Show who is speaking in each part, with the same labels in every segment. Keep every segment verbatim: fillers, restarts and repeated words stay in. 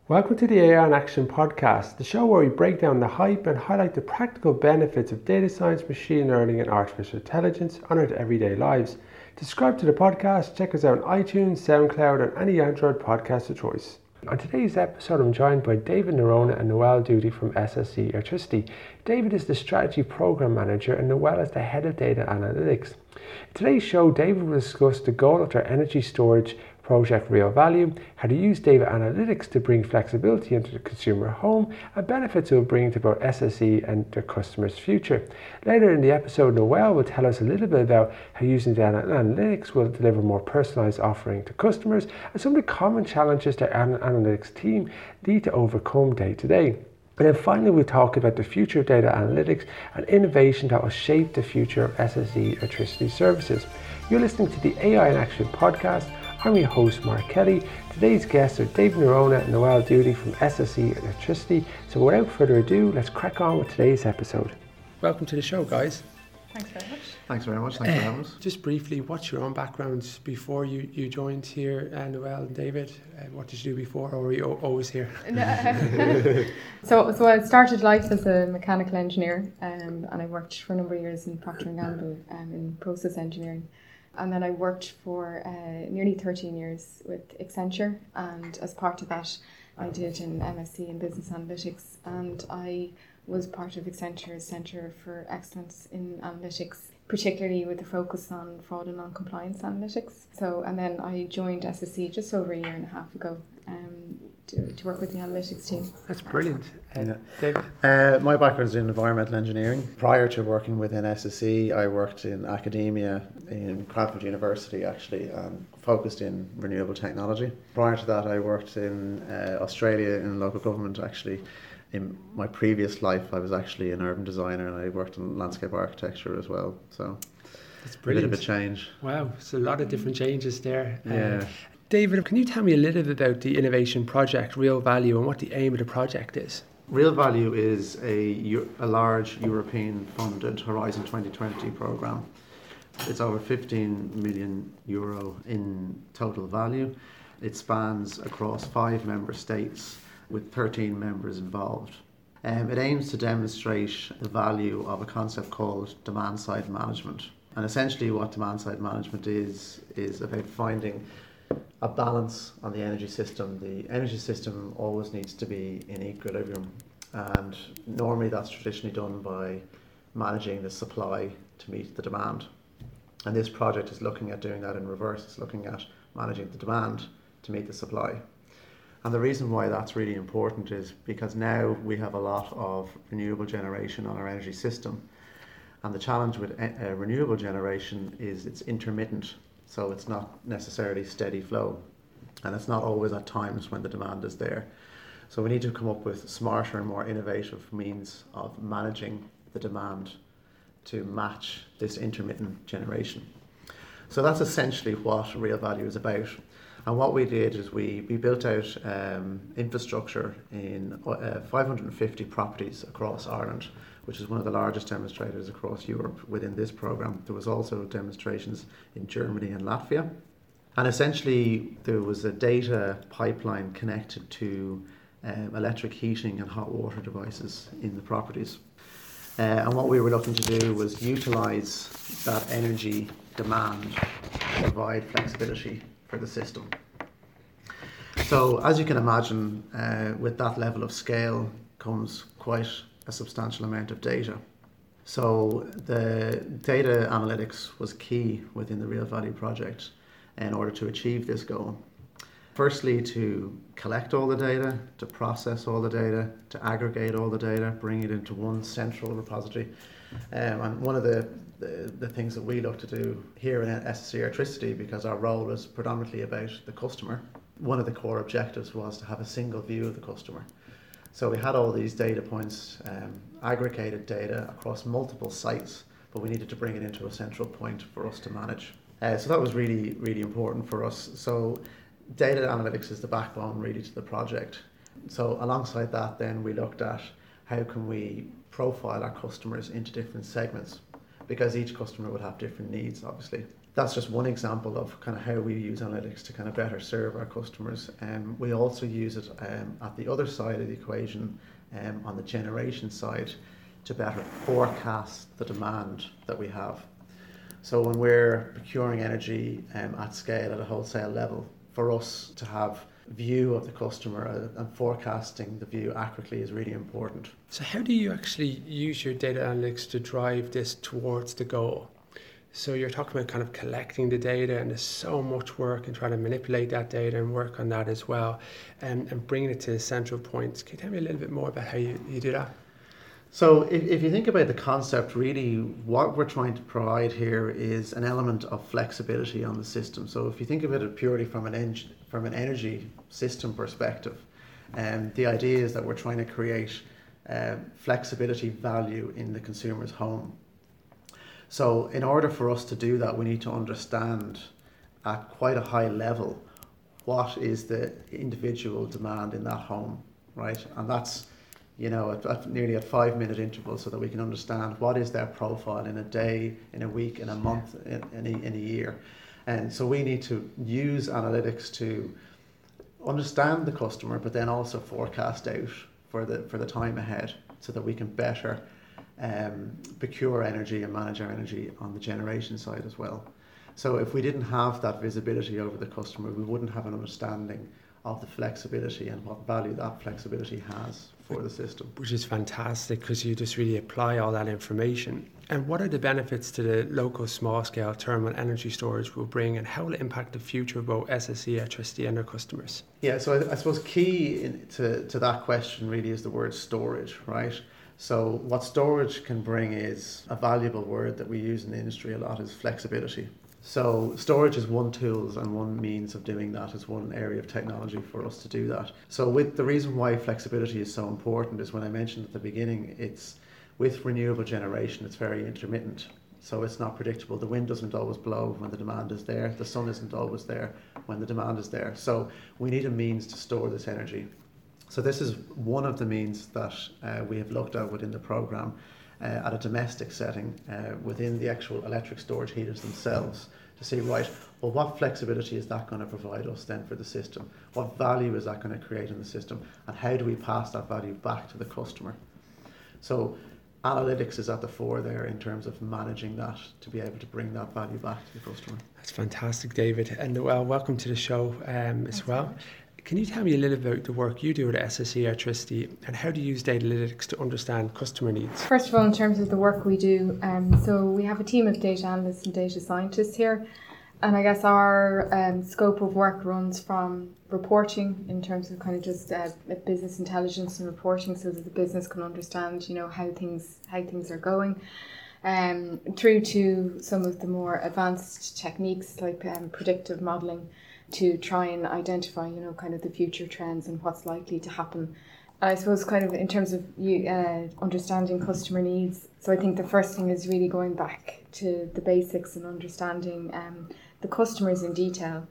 Speaker 1: Welcome to the A I in Action podcast, the show where we break down the hype and highlight the practical benefits of data science, machine learning, and artificial intelligence on our everyday lives. To subscribe to the podcast, check us out on iTunes, SoundCloud, and any Android podcast of choice. On today's episode, I'm joined by David Nerona and Noel Duty from S S E Electricity. David is the Strategy Program Manager and Noel is the Head of Data Analytics. In today's show, David will discuss the goal of their energy storage project Real Value, how to use data analytics to bring flexibility into the consumer home, and benefits it will bring to both S S E and their customers' future. Later in the episode, Noel will tell us a little bit about how using data analytics will deliver more personalised offering to customers and some of the common challenges their analytics team need to overcome day to day. And then finally, we'll talk about the future of data analytics and innovation that will shape the future of S S E electricity services. You're listening to the A I in Action podcast. I'm your host, Mark Kelly. Today's guests are David Nerona and Noel Duty from S S E Electricity. So without further ado, let's crack on with today's episode. Welcome to the show, guys.
Speaker 2: Thanks very much.
Speaker 3: Thanks very much. Thanks uh, for having us.
Speaker 1: Just briefly, what's your own background before you, you joined here, uh, Noel and David? Uh, what did you do before, or were you o- always here?
Speaker 2: so, so I started life as a mechanical engineer, um, and I worked for a number of years in Procter and Gamble um, in process engineering. And then I worked for uh, nearly thirteen years with Accenture, and as part of that I did an M S c in Business Analytics, and I was part of Accenture's Centre for Excellence in Analytics, particularly with a focus on fraud and non-compliance analytics. So, and then I joined S S E just over a year and a half ago um, to, to work with the analytics team.
Speaker 1: That's brilliant. Uh,
Speaker 3: yeah.
Speaker 1: David?
Speaker 3: Uh, my background is in environmental engineering. Prior to working within S S E, I worked in academia in Cranford University actually, and focused in renewable technology. Prior to that, I worked in uh, Australia in local government actually. In my previous life, I was actually an urban designer and I worked in landscape architecture as well. So
Speaker 1: that's brilliant.
Speaker 3: A bit of a change.
Speaker 1: Wow, so a lot of different changes there.
Speaker 3: Yeah.
Speaker 1: Uh, David, can you tell me a little bit about the innovation project Real Value and what the aim of the project is?
Speaker 3: Real Value is a, a large European funded Horizon twenty twenty programme. It's over fifteen million euro in total value. It spans across five member states with thirteen members involved. Um, it aims to demonstrate the value of a concept called demand-side management. And essentially what demand-side management is, is about finding a balance on the energy system. The energy system always needs to be in equilibrium, and normally that's traditionally done by managing the supply to meet the demand. And this project is looking at doing that in reverse. It's looking at managing the demand to meet the supply. And the reason why that's really important is because now we have a lot of renewable generation on our energy system. And the challenge with uh, renewable generation is it's intermittent. So it's not necessarily steady flow. And it's not always at times when the demand is there. So we need to come up with smarter and more innovative means of managing the demand to match this intermittent generation. So that's essentially what Real Value is about. And what we did is we, we built out um, infrastructure in uh, five hundred fifty properties across Ireland, which is one of the largest demonstrators across Europe within this programme. There was also demonstrations in Germany and Latvia. And essentially there was a data pipeline connected to um, electric heating and hot water devices in the properties. Uh, and what we were looking to do was utilise that energy demand to provide flexibility for the system. So as you can imagine, uh, with that level of scale comes quite a substantial amount of data. So the data analytics was key within the Real Value project in order to achieve this goal. Firstly, to collect all the data, to process all the data, to aggregate all the data, bring it into one central repository. Um, and one of the, the, the things that we look to do here in S S E Electricity, because our role is predominantly about the customer, one of the core objectives was to have a single view of the customer. So we had all these data points, um, aggregated data across multiple sites, but we needed to bring it into a central point for us to manage. Uh, so that was really, really important for us. So data analytics is the backbone really to the project. So alongside that then we looked at how can we profile our customers into different segments, because each customer would have different needs obviously. that's just one example of kind of how we use analytics to kind of better serve our customers. Um, we also use it um, at the other side of the equation, um, on the generation side, to better forecast the demand that we have. So when we're procuring energy um, at scale at a wholesale level, for us to have view of the customer and forecasting the view accurately is really important.
Speaker 1: So how do you actually use your data analytics to drive this towards the goal? So you're talking about kind of collecting the data, and there's so much work in trying to manipulate that data and work on that as well, and, and bringing it to the central points. Can you tell me a little bit more about how you, you do that?
Speaker 3: So if, if you think about the concept, really what we're trying to provide here is an element of flexibility on the system. So if you think of it purely from an, en- from an energy system perspective, um, the idea is that we're trying to create uh, flexibility value in the consumer's home. So in order for us to do that, we need to understand at quite a high level what is the individual demand in that home, right? And that's, you know, at, at nearly at five minute intervals, so that we can understand what is their profile in a day, in a week, in a month, in, in, a, in a year. And so we need to use analytics to understand the customer, but then also forecast out for the for the time ahead, so that we can better um, procure energy and manage our energy on the generation side as well. So if we didn't have that visibility over the customer, we wouldn't have an understanding of the flexibility and what value that flexibility has for the system.
Speaker 1: Which is fantastic, because you just really apply all that information. And what are the benefits to the local small-scale thermal energy storage will bring, and how will it impact the future of both S S E Electricity and their customers?
Speaker 3: Yeah, so I, I suppose key in, to, to that question really is the word storage, right? So what storage can bring is a valuable word that we use in the industry a lot, is flexibility. So storage is one tool and one means of doing that, is one area of technology for us to do that. So with the reason why flexibility is so important is, when I mentioned at the beginning, it's with renewable generation, it's very intermittent. So it's not predictable. The wind doesn't always blow when the demand is there. The sun isn't always there when the demand is there. So we need a means to store this energy. So this is one of the means that uh, we have looked at within the programme uh, at a domestic setting uh, within the actual electric storage heaters themselves, to say, right, well, what flexibility is that going to provide us then for the system? What value is that going to create in the system? And how do we pass that value back to the customer? So analytics is at the fore there in terms of managing that, to be able to bring that value back to the customer.
Speaker 1: That's fantastic, David. And well, welcome to the show um, as
Speaker 2: Thanks
Speaker 1: well. Can you tell me a little about the work you do at S S E Electricity, and how do you use data analytics to understand customer needs?
Speaker 2: First of all, in terms of the work we do, um, so we have a team of data analysts and data scientists here, and I guess our um, scope of work runs from reporting, in terms of kind of just uh, business intelligence and reporting, so that the business can understand, you know, how things how things are going, um, through to some of the more advanced techniques like um, predictive modelling, to try and identify, you know, kind of the future trends and what's likely to happen. And I suppose kind of in terms of you uh, understanding customer needs, so I think the first thing is really going back to the basics and understanding um, the customers in detail.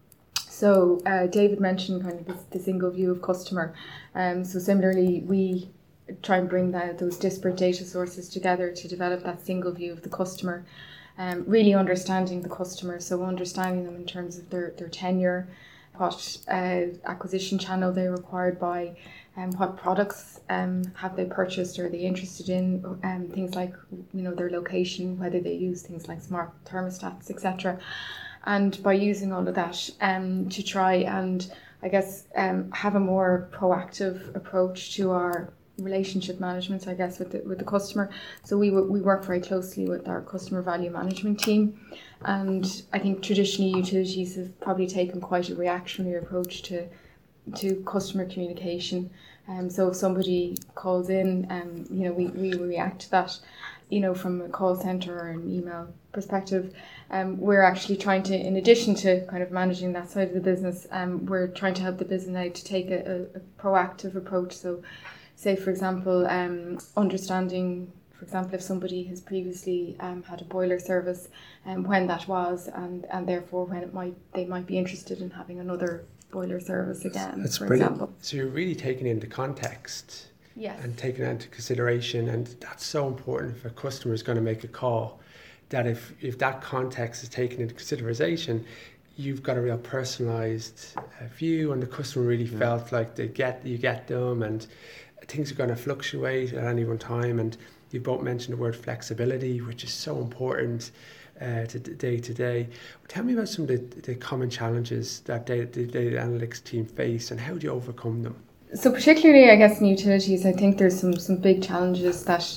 Speaker 2: So uh, David mentioned kind of this, the single view of customer. Um, so similarly, we try and bring that, those disparate data sources together to develop that single view of the customer. Um, really understanding the customer, so understanding them in terms of their, their tenure, what uh, acquisition channel they're required by, and um, what products um, have they purchased or are they interested in, um, things like, you know, their location, whether they use things like smart thermostats, et cetera. And by using all of that um, to try and, I guess, um, have a more proactive approach to our relationship management, I guess, with the, with the customer. So we we work very closely with our customer value management team, and I think traditionally utilities have probably taken quite a reactionary approach to to customer communication. Um, so if somebody calls in, um, you know, we, we react to that, you know, from a call centre or an email perspective. Um, we're actually trying to, in addition to kind of managing that side of the business, um, we're trying to help the business now to take a, a, a proactive approach. So say, for example, um, understanding, for example, if somebody has previously um, had a boiler service, and um, when that was, and, and therefore when it might they might be interested in having another boiler service again,
Speaker 1: That's
Speaker 2: for
Speaker 1: brilliant.
Speaker 2: example.
Speaker 1: So you're really taking into context,
Speaker 2: yes,
Speaker 1: and taking that into consideration, and that's so important if a customer is going to make a call. that if, if that context is taken into consideration, you've got a real personalised uh, view, and the customer really yeah. felt like they get you get them, and things are going to fluctuate at any one time. And you both mentioned the word flexibility, which is so important uh, to day to day. Tell me about some of the, the common challenges that data, the data analytics team face, and how do you overcome them?
Speaker 2: So particularly, I guess, in utilities, I think there's some some big challenges that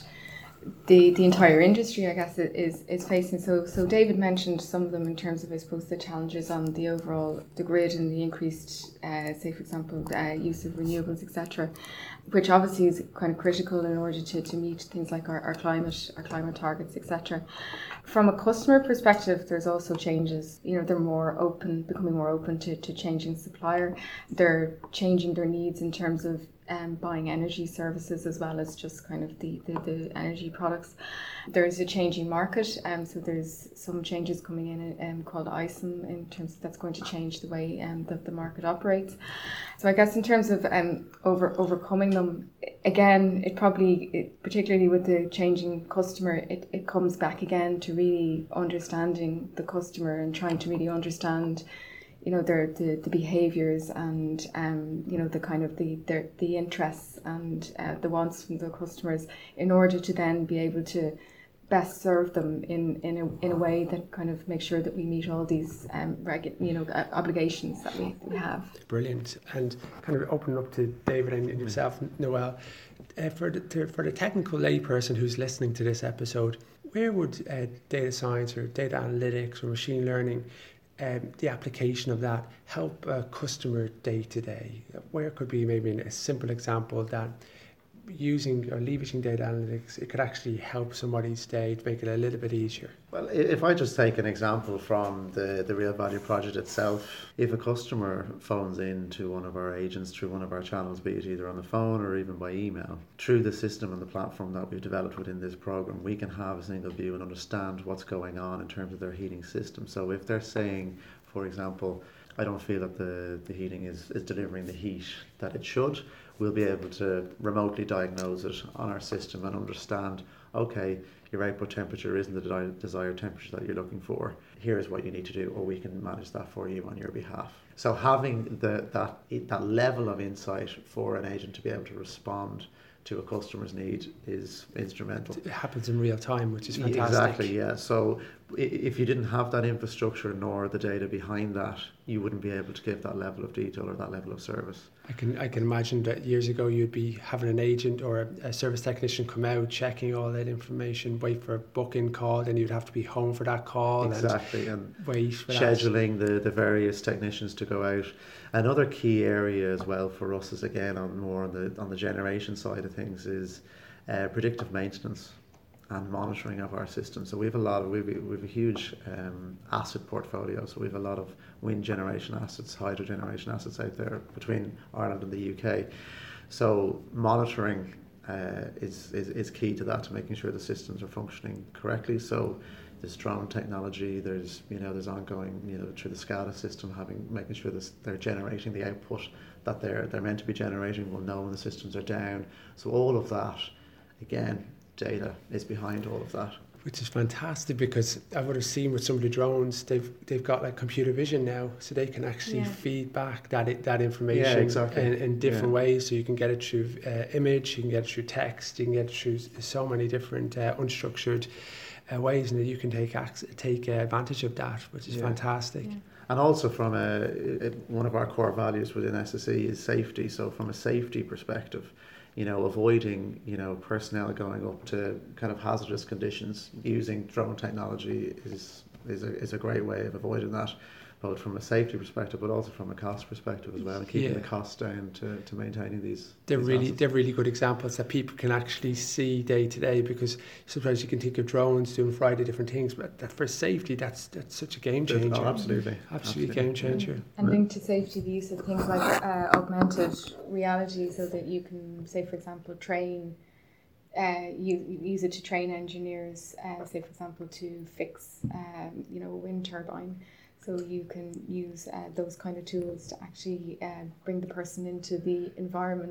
Speaker 2: the the entire industry, I guess, is is facing. So so David mentioned some of them in terms of, I suppose, the challenges on the overall the grid and the increased, uh, say for example, uh, use of renewables, et cetera, which obviously is kind of critical in order to, to meet things like our, our climate our climate targets, et cetera. From a customer perspective, there's also changes. You know, they're more open, becoming more open to, to changing supplier. They're changing their needs in terms of Um, buying energy services as well as just kind of the, the, the energy products. There's a changing market, um, so there's some changes coming in um, called I S M in terms of that's going to change the way um, that the market operates. So I guess in terms of um, over overcoming them, again, it probably, it, particularly with the changing customer, it, it comes back again to really understanding the customer and trying to really understand, you know, their the, the behaviours and um, you know, the kind of the their the interests and uh, the wants from the customers, in order to then be able to best serve them in in a in a way that kind of makes sure that we meet all these um regu- you know uh, obligations that we, we have.
Speaker 1: Brilliant. And kind of opening up to David and, and yourself, Noelle, uh, for the to, for the technical layperson who's listening to this episode, where would uh, data science or data analytics or machine learning, Um, the application of that, help a customer day to day? Where could be maybe a simple example that using or leveraging data analytics, it could actually help somebody's day to make it a little bit easier?
Speaker 3: Well, if I just take an example from the, the Real Value project itself, if a customer phones in to one of our agents through one of our channels, be it either on the phone or even by email, through the system and the platform that we've developed within this program, we can have a single view and understand what's going on in terms of their heating system. So if they're saying, for example, I don't feel that the, the heating is, is delivering the heat that it should, we'll be able to remotely diagnose it on our system and understand, okay, your output temperature isn't the desired temperature that you're looking for. Here's what you need to do, or we can manage that for you on your behalf. So having the that that level of insight for an agent to be able to respond to a customer's need is instrumental.
Speaker 1: It happens in real time, which is fantastic.
Speaker 3: Exactly, yeah. So if you didn't have that infrastructure nor the data behind that, you wouldn't be able to give that level of detail or that level of service.
Speaker 1: I can I can imagine that years ago you'd be having an agent or a, a service technician come out, checking all that information, wait for a booking call, then you'd have to be home for that call.
Speaker 3: Exactly, and,
Speaker 1: and wait for
Speaker 3: scheduling
Speaker 1: that.
Speaker 3: the, the various technicians to go out. Another key area as well for us is, again, on more on the on the generation side of things, is uh, predictive maintenance and monitoring of our system. So we have a lot of, we have, we have a huge um, asset portfolio. So we have a lot of wind generation assets, hydro generation assets out there between Ireland and the U K. So monitoring uh, is, is is key to that, to making sure the systems are functioning correctly. So there's drone technology, there's you know there's ongoing you know through the SCADA system, having making sure that they're generating the output that they're they're meant to be generating. We'll know when the systems are down. So all of that, again, data is behind all of that.
Speaker 1: Which is fantastic, because I would have seen with some of the drones, they've they've got like computer vision now, so they can actually yeah. feed back that that information
Speaker 3: yeah, exactly.
Speaker 1: in, in different
Speaker 3: yeah. ways.
Speaker 1: So you can get it through uh, image, you can get it through text, you can get it through so many different uh, unstructured uh, ways, and that you can take take uh, advantage of that, which is
Speaker 3: yeah.
Speaker 1: fantastic. Yeah.
Speaker 3: And also from a, it, one of our core values within S S E is safety. So from a safety perspective, you know, avoiding, you know, personnel going up to kind of hazardous conditions using drone technology is is a, is a great way of avoiding that, both from a safety perspective, but also from a cost perspective as well, and keeping yeah. the costs down to, to maintaining these.
Speaker 1: They're
Speaker 3: these
Speaker 1: really
Speaker 3: assets.
Speaker 1: they're really good examples that people can actually see day to day, because sometimes you can think of drones doing a variety of different things, but that for safety, that's that's such a game changer.
Speaker 3: Oh, absolutely.
Speaker 1: absolutely, absolutely game changer.
Speaker 2: Mm-hmm. And linked to safety, the use of things like uh, augmented reality, so that you can, say for example, train. Uh, you, you use it to train engineers, uh, say for example, to fix, um, you know, a wind turbine. So you can use uh, those kind of tools to actually uh, bring the person into the environment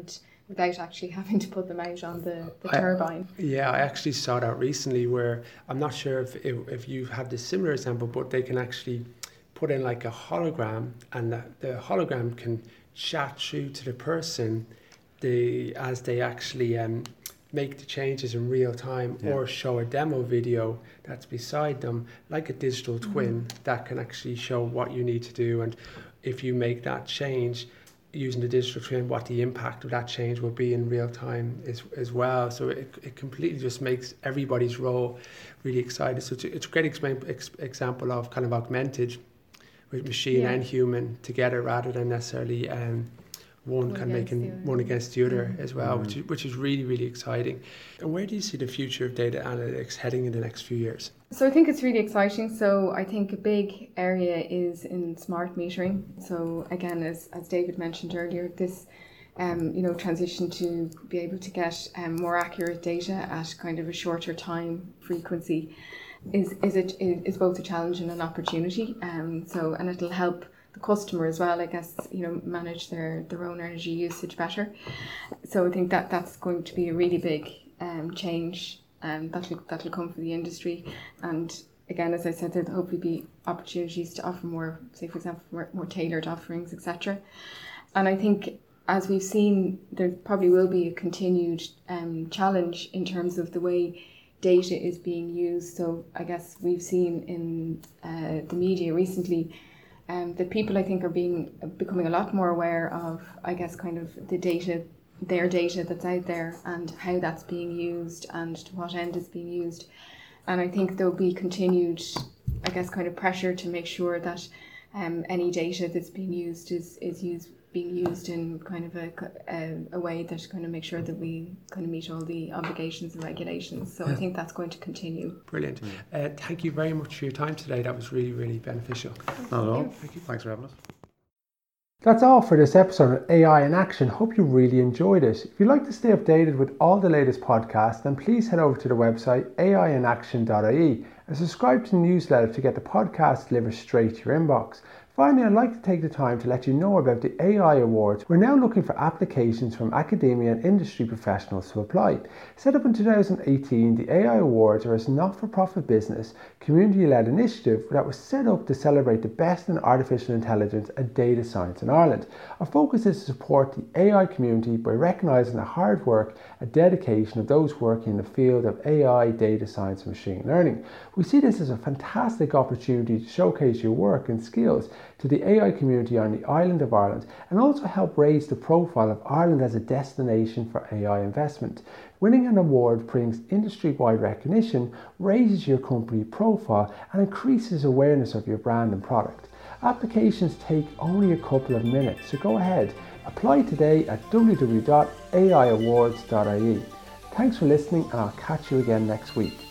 Speaker 2: without actually having to put them out on the, the
Speaker 1: I,
Speaker 2: turbine.
Speaker 1: Yeah, I actually saw that recently where, I'm not sure if, if, if you've had this similar example, but they can actually put in like a hologram, and the, the hologram can chat through to the person the as they actually um, make the changes in real time, yeah. or show a demo video that's beside them, like a digital twin, mm-hmm. that can actually show what you need to do, and if you make that change using the digital twin, what the impact of that change will be in real time as, as well. So it, it completely just makes everybody's role really excited. So it's a, it's a great exp- ex- example of kind of augmented with machine yeah. and human together, rather than necessarily um, one, one kind of making one against the other, mm-hmm. as well, mm-hmm. which is, which is really, really exciting. And where do you see the future of data analytics heading in the next few years?
Speaker 2: So I think it's really exciting. So I think a big area is in smart metering. So again, as, as David mentioned earlier, this um, you know, transition to be able to get um, more accurate data at kind of a shorter time frequency is is it is both a challenge and an opportunity. Um, so and it'll help the customer as well, I guess, you know, manage their, their own energy usage better. So I think that that's going to be a really big um, change. Um, that'll, that'll come for the industry, and again, as I said, there'll hopefully be opportunities to offer more, say for example, more, more tailored offerings, et cetera. And I think, as we've seen, there probably will be a continued um, challenge in terms of the way data is being used. So I guess we've seen in uh, the media recently um, that people, I think, are being becoming a lot more aware of, I guess, kind of the data, their data that's out there, and how that's being used and to what end it's being used. And I think there'll be continued, I guess, kind of pressure to make sure that um, any data that's being used is, is used being used in kind of a, a, a way that kind of makes sure that we kind of meet all the obligations and regulations. So yeah. I think that's going to continue.
Speaker 1: Brilliant. Uh, thank you very much for your time today. That was really, really beneficial.
Speaker 3: Not at all. Thank you. Thanks for having us.
Speaker 1: That's all for this episode of A I in Action. Hope you really enjoyed it. If you'd like to stay updated with all the latest podcasts, then please head over to the website a i in action dot i e and subscribe to the newsletter to get the podcast delivered straight to your inbox. Finally, I'd like to take the time to let you know about the A I Awards. We're now looking for applications from academia and industry professionals to apply. Set up in two thousand eighteen, the A I Awards are a not-for-profit business, community-led initiative that was set up to celebrate the best in artificial intelligence and data science in Ireland. Our focus is to support the A I community by recognising the hard work and dedication of those working in the field of A I, data science and machine learning. We see this as a fantastic opportunity to showcase your work and skills to the A I community on the island of Ireland, and also help raise the profile of Ireland as a destination for A I investment. Winning an award brings industry-wide recognition, raises your company profile and increases awareness of your brand and product. Applications take only a couple of minutes, so go ahead, apply today at w w w dot a i awards dot i e. Thanks for listening, and I'll catch you again next week.